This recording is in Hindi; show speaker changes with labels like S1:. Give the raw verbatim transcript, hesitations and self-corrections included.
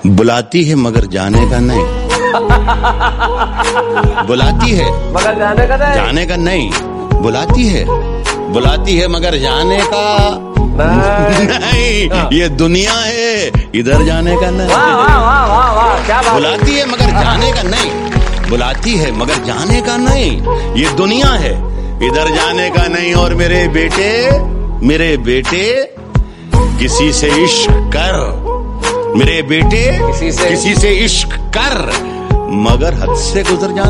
S1: बुलाती है मगर जाने का नहीं। बुलाती है
S2: मगर जाने का नहीं।
S1: जाने का नहीं। बुलाती है बुलाती है मगर जाने का
S2: नहीं,
S1: नहीं। ये दुनिया है, इधर जाने का नहीं।
S2: वाह वाह वाह वाह वाह, क्या बात।
S1: बुलाती है मगर जाने का नहीं। बुलाती है मगर जाने का नहीं। ये दुनिया है, इधर जाने का नहीं। और मेरे बेटे मेरे बेटे किसी से इश्क कर, मेरे बेटे
S2: किसी से
S1: किसी से इश्क कर, मगर हद से गुजर जाने